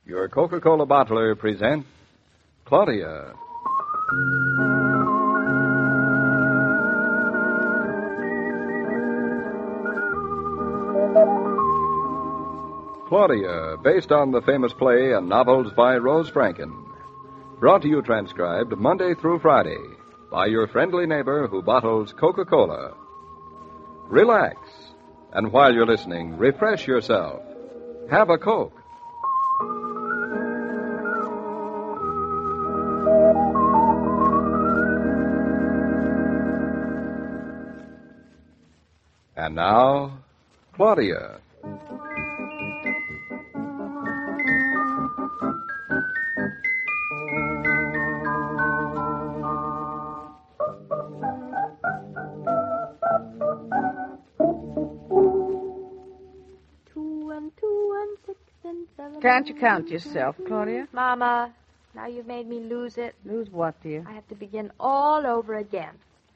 Your Coca-Cola bottler presents Claudia. Claudia, based on the famous play and novels by Rose Franken. Brought to you transcribed Monday through Friday by your friendly neighbor who bottles Coca-Cola. Relax, and while you're listening, refresh yourself. Have a Coke. And now, Claudia. Can't you count yourself, Claudia? Mama, now you've made me lose it. Lose what, dear? I have to begin all over again.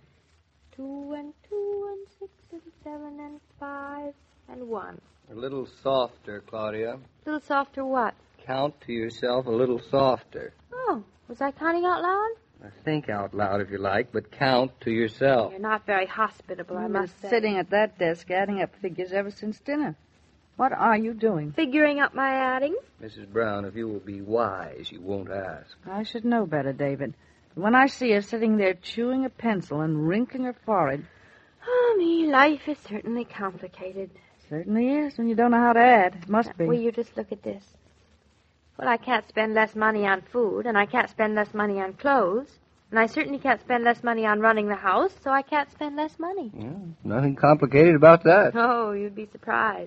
2 and 2 and 6 and 7 and 5 and 1. A little softer, Claudia. A little softer what? Count to yourself a little softer. Oh, was I counting out loud? Think out loud if you like, but count to yourself. You're not very hospitable, I must say. Sitting at that desk adding up figures ever since dinner. What are you doing? Figuring up my adding. Mrs. Brown, if you will be wise, you won't ask. I should know better, David. When I see her sitting there chewing a pencil and wrinkling her forehead... Oh, me, life is certainly complicated. Certainly is, when you don't know how to add. It must be. Will you just look at this? Well, I can't spend less money on food, and I can't spend less money on clothes, and I certainly can't spend less money on running the house, so I can't spend less money. Yeah, nothing complicated about that. Oh, you'd be surprised.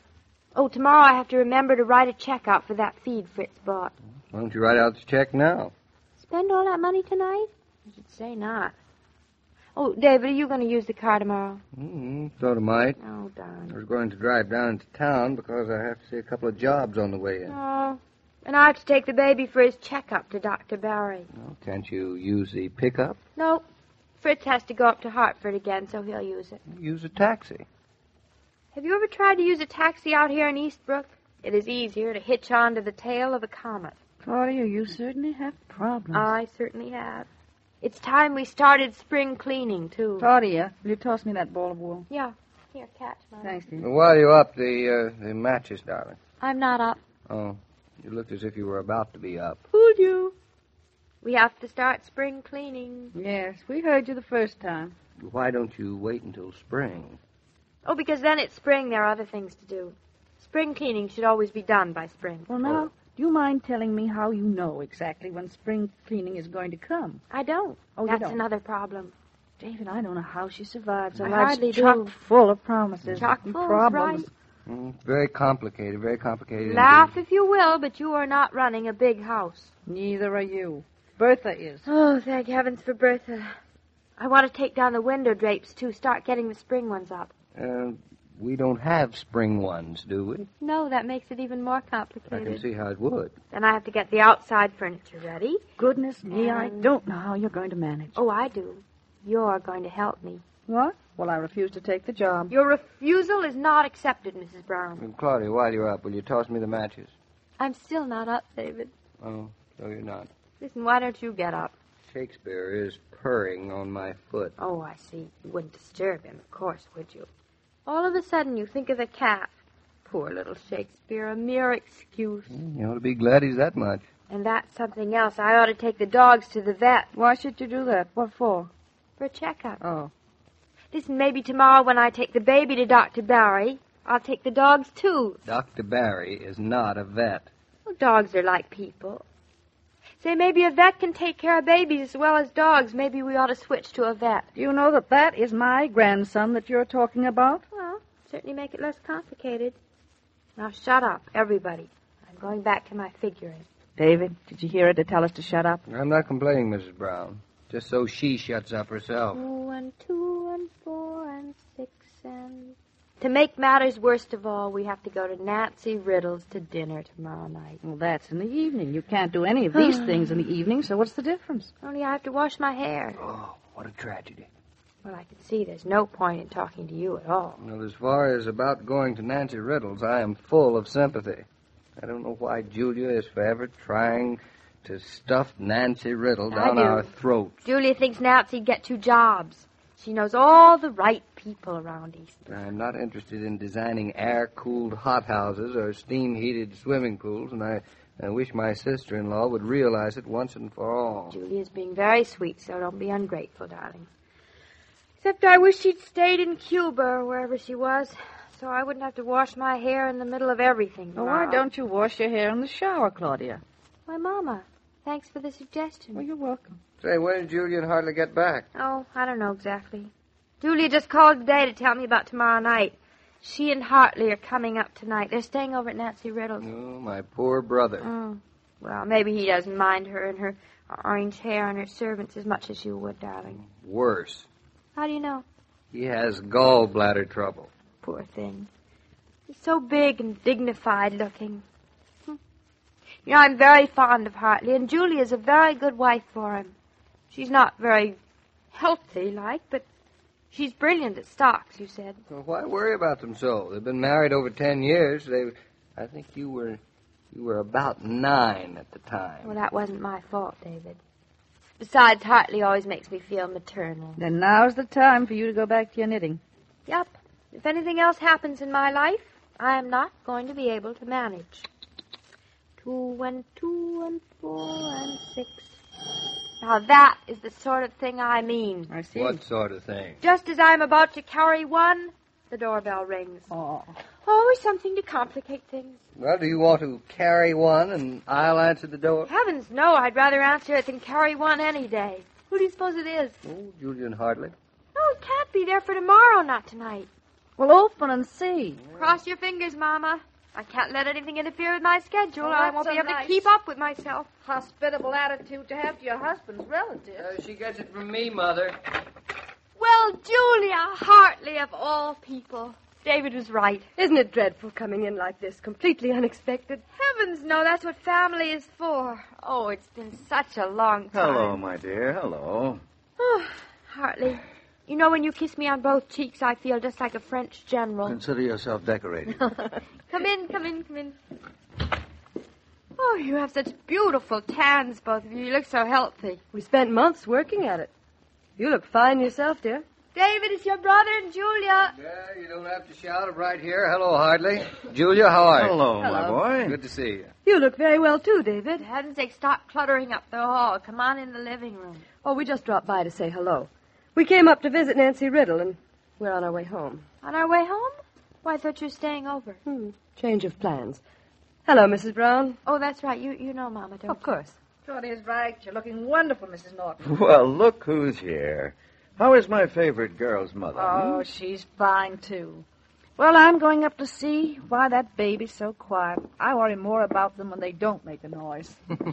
Oh, tomorrow I have to remember to write a check out for that feed Fritz bought. Why don't you write out the check now? Spend all that money tonight? I should say not. Oh, David, are you going to use the car tomorrow? Thought I might. Oh, darn. I was going to drive down into town because I have to see a couple of jobs on the way in. Oh, and I have to take the baby for his checkup to Dr. Barry. Well, can't you use the pickup? No. Fritz has to go up to Hartford again, so he'll use it. Use a taxi. Have you ever tried to use a taxi out here in Eastbrook? It is easier to hitch on to the tail of a comet. Claudia, you certainly have problems. I certainly have. It's time we started spring cleaning, too. Claudia, will you toss me that ball of wool? Yeah. Here, catch, Mom. Thanks, dear. While you're up, the matches, darling. I'm not up. Oh, you looked as if you were about to be up. Fooled you. We have to start spring cleaning. Yes, we heard you the first time. Why don't you wait until spring? Oh, because then it's spring, there are other things to do. Spring cleaning should always be done by spring. Well, now, do you mind telling me how you know exactly when spring cleaning is going to come? I don't. Oh, you That's don't? another problem. David, I don't know how she survives. I Her life's hardly chock do. full of promises Chock and full is problems. right. Very complicated, very complicated. Laugh indeed. if you will, but you are not running a big house. Neither are you. Bertha is. Oh, thank heavens for Bertha. I want to take down the window drapes, too. Start getting the spring ones up. We don't have spring ones, do we? No, that makes it even more I complicated. can see how it would. Then I have to get the outside furniture ready. Goodness me, I don't know how you're going to manage. Oh, I do. You're going to help me. What? Well, I refuse to take the job. Your refusal is not accepted, Mrs. Brown. And Claudia, while you're up, will you toss me the matches? I'm still not up, David. Oh, so you're not. Listen, why don't you get up? Shakespeare is purring on my foot. Oh, I see. You wouldn't disturb him, of course, would you? All of a sudden, you think of the cat. Poor little Shakespeare, a mere excuse. You ought to be glad he's that much. And that's something else. I ought to take the dogs to the vet Why should you do that? What for? for a checkup. Oh. Listen, maybe tomorrow when I take the baby to Dr. Barry, I'll take the dogs, too. Dr. Barry is not a vet. Well, dogs are like people. Say, maybe a vet can take care of babies as well as dogs. Maybe we ought to switch to a vet. Do you know that that is my grandson that you're talking about? Well, certainly make it less complicated. Now, shut up, everybody. I'm going back to my figuring. David, did you hear her to tell us to shut up? I'm not complaining, Mrs. Brown. Just so she shuts up herself. 2 and 2 and 4 and 6 and... To make matters worst of all, we have to go to Nancy Riddle's to dinner tomorrow night. Well, that's in the evening. You can't do any of these things in the evening, so what's the difference? Only I have to wash my hair. Oh, what a tragedy. Well, I can see there's no point in talking to you at all. Well, as far as about going to Nancy Riddle's, I am full of sympathy. I don't know why Julia is forever trying to stuff Nancy Riddle down our throats. Julia thinks Nancy'd get 2 jobs. She knows all the right people around Easton. I'm not interested in designing air-cooled hothouses or steam-heated swimming pools, and I wish my sister-in-law would realize it once and for all. Julia's being very sweet, so don't be ungrateful, darling. Except I wish she'd stayed in Cuba or wherever she was, so I wouldn't have to wash my hair in the middle of everything tomorrow. Why don't you wash your hair in the shower, Claudia? Why, Mama, thanks for the suggestion. Well, you're welcome. Say, when did Julia and Hartley get back? Oh, I don't know exactly. Julia just called today to tell me about tomorrow night. She and Hartley are coming up tonight. They're staying over at Nancy Riddle's. Oh, my poor brother. Oh. Well, maybe he doesn't mind her and her orange hair and her servants as much as you would, darling. Worse. How do you know? He has gallbladder trouble. Poor thing. He's so big and dignified looking. You know, I'm very fond of Hartley, and Julia's a very good wife for him. She's not very healthy-like, but she's brilliant at stocks, you said. Well, why worry about them so? They've been married over 10 years. I think you were about 9 at the time. Well, that wasn't my fault, David. Besides, Hartley always makes me feel maternal. Then now's the time for you to go back to your knitting. Yep. If anything else happens in my life, I am not going to be able to manage. 2 and 2 and 4 and 6. Now that is the sort of thing I mean. I see. What sort of thing? Just as I'm about to carry 1, the doorbell rings. Oh. Always something to complicate things. Well, do you want to carry 1 and I'll answer the door? Heavens, no. I'd rather answer it than carry 1 any day. Who do you suppose it is? Oh, Julia and Hartley. No, it can't be. There for tomorrow, not tonight. Well, open and see. Cross your fingers, Mama. I can't let anything interfere with my schedule. Oh, I that's won't so be able nice. to keep up with myself. Hospitable attitude to have to your husband's relatives. She gets it from me, Mother. Well, Julia Hartley, of all people. David was right. Isn't it dreadful coming in like this, completely unexpected? Heavens, no, that's what family is for. Oh, it's been such a long time. Hello, my dear. Hello. Oh, Hartley, you know when you kiss me on both cheeks, I feel just like a French general. Consider yourself decorated. Come in. Oh, you have such beautiful tans, both of you. You look so healthy. We spent months working at it. You look fine yourself, dear. David, it's your brother and Julia. Yeah, you don't have to shout it right here. Hello, Hartley. Julia, how are you? Hello, my boy. Good to see you. You look very well, too, David. For heaven's sake, stop cluttering up the hall. Come on in the living room. Oh, we just dropped by to say hello. We came up to visit Nancy Riddle, and we're on our way home. On our way home? Why, I thought you were staying over. Change of plans. Hello, Mrs. Brown. Oh, that's right. You know Mama, don't Of course. Claudia's right. You're looking wonderful, Mrs. Norton. Well, look who's here. How is my favorite girl's mother? Oh, she's fine, too. Well, I'm going up to see why that baby's so quiet. I worry more about them when they don't make a noise.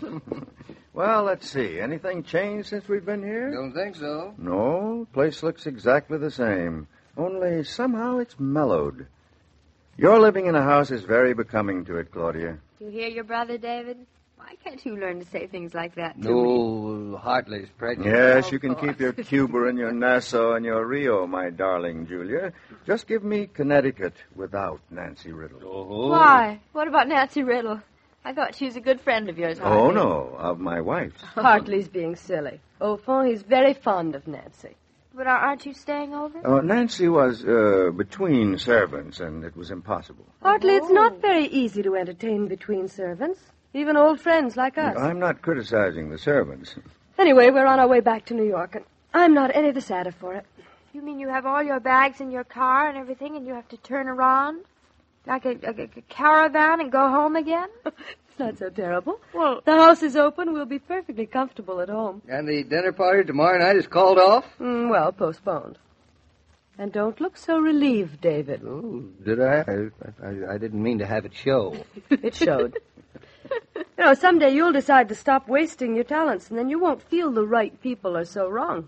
Well, let's see. Anything changed since we've been here? Don't think so. No, place looks exactly the same. Only somehow it's mellowed. Your living in a house is very becoming to it, Claudia. You hear your brother, David? Why can't you learn to say things like that to me? No, Hartley's pregnant. Yes, you can keep your Cuba and your Nassau and your Rio, my darling Julia. Just give me Connecticut without Nancy Riddle. Oh. Why? What about Nancy Riddle? I thought she was a good friend of yours, Oh, Hartley. no, of my wife's. Hartley's being silly. Au fond, he's very fond of Nancy. But aren't you staying over? Nancy was between servants, and it was impossible. Hartley, it's not very easy to entertain between servants, even old friends like us. I'm not criticizing the servants. Anyway, we're on our way back to New York, and I'm not any the sadder for it. You mean you have all your bags in your car and everything, and you have to turn around? Like a caravan and go home again? It's not so terrible. Well, The house is open. We'll be perfectly comfortable at home. And the dinner party tomorrow night is called off? Well, postponed. And don't look so relieved, David. Oh, did I? I didn't mean to have it show. It showed. You know, someday you'll decide to stop wasting your talents, and then you won't feel the right people are so wrong.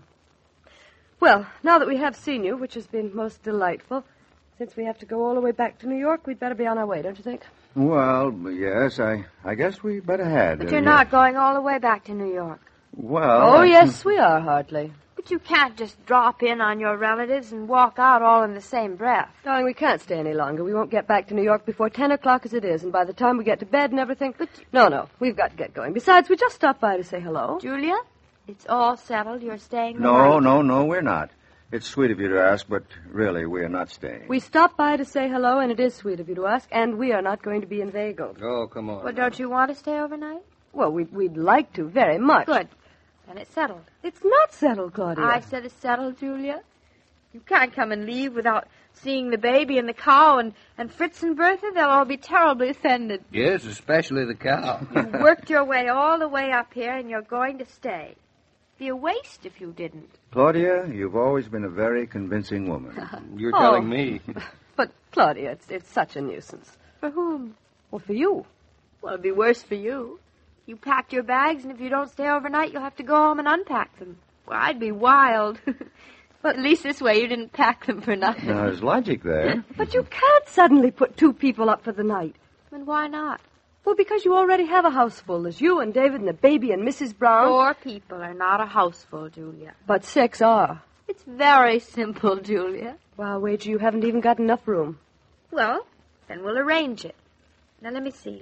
Well, now that we have seen you, which has been most delightful, since we have to go all the way back to New York, we'd better be on our way, don't you think? Well, yes, I guess we better had. but you're not going all the way back to New York. Well... Oh, yes, we are, Hartley. But But you can't just drop in on your relatives and walk out all in the same breath. Darling, we can't stay any longer. We won't get back to New York before 10 o'clock as it is, and by the time we get to bed and everything... But No, we've got to get going. Besides, we just stopped by to say hello. Julia, it's all settled. You're staying the No, night. we're not. It's sweet of you to ask, but really, we are not staying. We stopped by to say hello, and it is sweet of you to ask, and we are not going to be inveigled. Oh, come on. Well, don't you want to stay overnight? Well, we'd like to very much. Good. Then it's settled. It's not settled, Claudia. I said it's settled, Julia. You can't come and leave without seeing the baby and the cow and Fritz and Bertha. They'll all be terribly offended. Yes, especially the cow. You've worked your way all the way up here, and you're going to stay. It'd be a waste if you didn't. Claudia, you've always been a very convincing woman. You're telling me. But, Claudia, it's such a nuisance. For whom? Well, for you. Well, it'd be worse for you. You packed your bags, and if you don't stay overnight, you'll have to go home and unpack them. Well, I'd be wild. But at least this way you didn't pack them for nothing. Now, there's logic there. But you can't suddenly put 2 people up for the night. And why not? Well, because you already have a house full. There's you and David and the baby and Mrs. Brown. 4 people are not a house full, Julia. But 6 are. It's very simple, Julia. Well, I'll wager you haven't even got enough room. Well, then we'll arrange it. Now, let me see.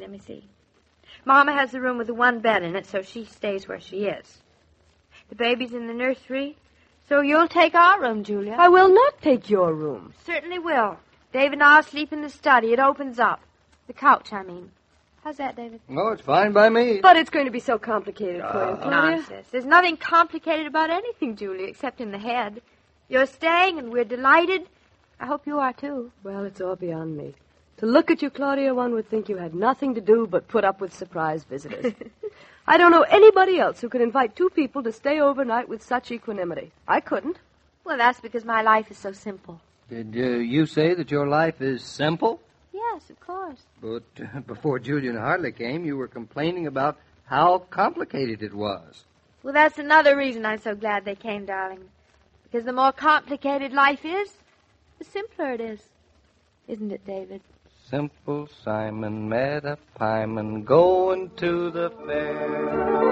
Mama has the room with the 1 bed in it, so she stays where she is. The baby's in the nursery, so you'll take our room, Julia. I will not take your room. Certainly will. David and I'll sleep in the study. It opens up. The couch, I mean. How's that, David? Oh, it's fine by me. But it's going to be so complicated for you, Claudia. Nonsense. There's nothing complicated about anything, Julia, except in the head. You're staying, and we're delighted. I hope you are, too. Well, it's all beyond me. To look at you, Claudia, one would think you had nothing to do but put up with surprise visitors. I don't know anybody else who could invite 2 people to stay overnight with such equanimity. I couldn't. Well, that's because my life is so simple. Did you say that your life is simple? Yes, of course. But before Julia and Hartley came, you were complaining about how complicated it was. Well, that's another reason I'm so glad they came, darling. Because the more complicated life is, the simpler it is. Isn't it, David? Simple Simon met a pieman going to the fair.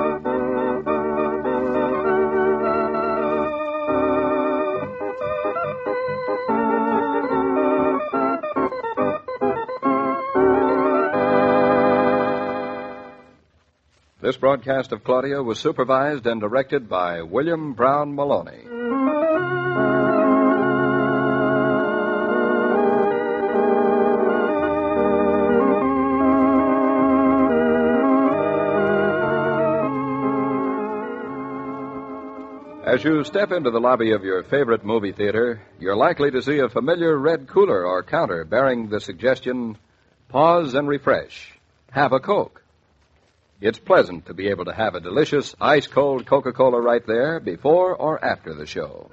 This broadcast of Claudia was supervised and directed by William Brown Maloney. As you step into the lobby of your favorite movie theater, you're likely to see a familiar red cooler or counter bearing the suggestion, "Pause and refresh. Have a Coke." It's pleasant to be able to have a delicious ice-cold Coca-Cola right there before or after the show.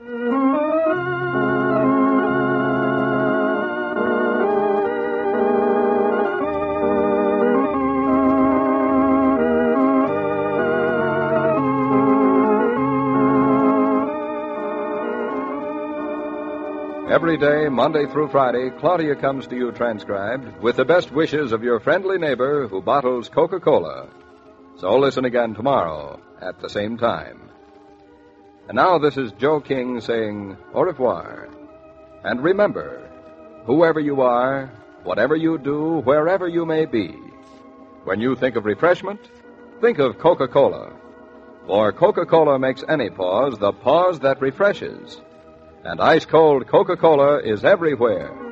Every day, Monday through Friday, Claudia comes to you transcribed with the best wishes of your friendly neighbor who bottles Coca-Cola. So listen again tomorrow at the same time. And now this is Joe King saying au revoir. And remember, whoever you are, whatever you do, wherever you may be, when you think of refreshment, think of Coca-Cola. For Coca-Cola makes any pause the pause that refreshes. And ice-cold Coca-Cola is everywhere.